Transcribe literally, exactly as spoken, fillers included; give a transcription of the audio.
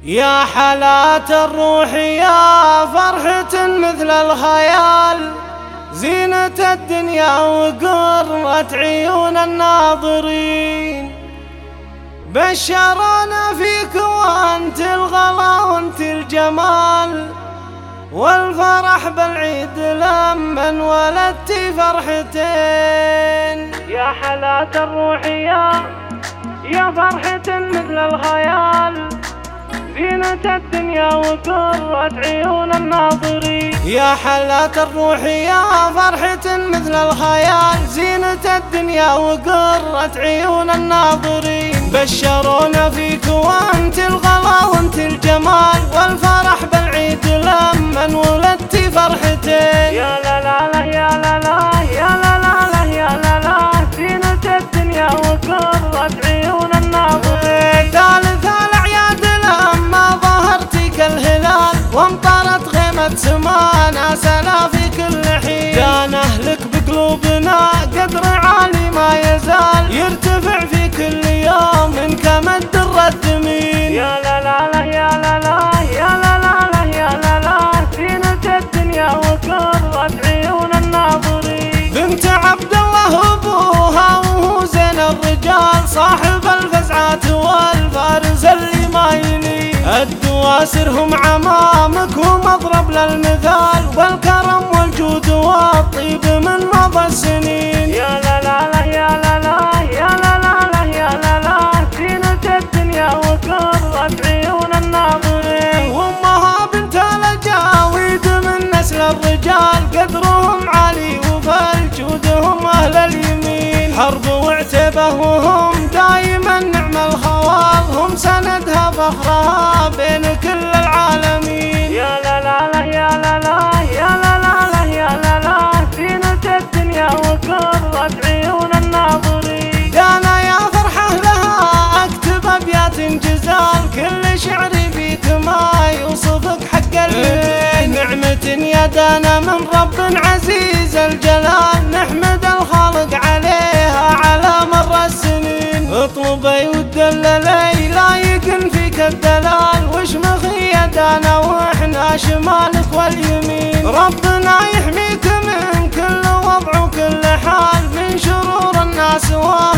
يا حالات الروح يا فرحة مثل الخيال، زينة الدنيا وقرة عيون الناظرين. بشرونا فيك وانت الغلا وانت الجمال، والفرح بالعيد لما ولدتي فرحتين. يا حالات الروح يا يا فرحة مثل الخيال، زينة الدنيا وقرة عيون الناظرين. يا حالات الروح يا فرحة مثل الخيال، زينة الدنيا وقرة عيون الناظرين. بشرونا فيك وانت الغلا وانت الجمال، والفرح بالعيد لما ولدتي فرحتين. يا لا لا لا يا لا لا يا لا لا لا يا لا لا، زينة الدنيا وقرة عيون الناظرين. ثالث الأعياد لما ظهرتي كالهلال، وامطرت غيمة سمانا سنا في كل حين. كان أهلك بقلوبنا قدر عالي ما يزال، يرتفع في كل يوم كمد الدر الثمين. يا لا لا لا يا لا لا يا لا لا لا يا لا لا، زينة الدنيا وقرة عيون الناظرين. بنت عبد الله ابوها وهو زين الرجال، صاحب الفزعات والفارس اللي ما يلي. الدواسرهم عمامك ومضرب للمثال، والكرم والجود والطيب من مضى السنين. يا لا لا لا يا لا لا يا لا لا لا يا لا لا، زينة الدنيا وقرة عيون الناظرين. وامها بنت الجاويد من نسل الرجال، قدرهم عالي وفالجودهم اهل اليمين. حرب وعتبه وهم دايما نعم الخوال، هم سندها فخرها بين كل العالمين. يا لا لا لا يا لا لا يا لا لا لا يا لا لا، زينة الدنيا وقرة عيون الناظرين. دانا يا فرحة لها اكتب ابيات جزال، كل شعري فيك ما يوصفك حق البيت. نعمة يا دانا من رب عزيز الجلال، نحمد الخالق عليها على مر السنين. اطلبي ودللي لا يقن فيك الدلال، واشمخي يا دانا واحنا شمالك واليمين. ربنا يحميك من كل وضع وكل حال، من شرور الناس و